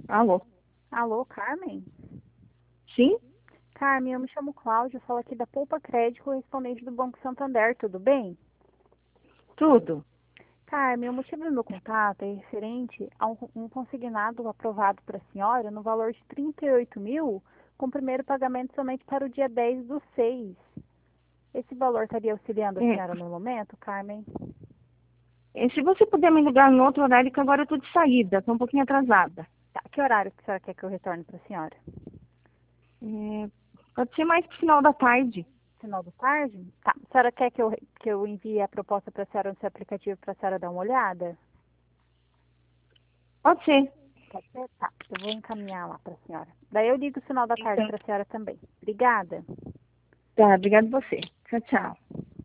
Alô? Alô, Carmen? Sim? Carmen, eu me chamo Cláudia, eu falo aqui da Poupa Crédito, correspondente do Banco Santander, tudo bem? Tudo? Carmen, o motivo do meu contato é referente a um consignado aprovado para a senhora no valor de 38 mil, com primeiro pagamento somente para o dia 10/6. Esse valor estaria auxiliando a É, senhora no momento, Carmen? se você puder me ligar no outro horário, que agora eu tô de saída, tô um pouquinho atrasada. Tá, que horário que a senhora quer que eu retorne para a senhora? É, pode ser mais pro final da tarde. Final da tarde? Tá. A senhora quer que eu envie a proposta para a senhora no seu aplicativo para a senhora dar uma olhada? Pode ser. Pode ser? Tá. Eu vou encaminhar lá para a senhora. Daí eu ligo o final da tarde Então, para a senhora também. Obrigada. tá, obrigada a você. Tchau, Tchau. tchau.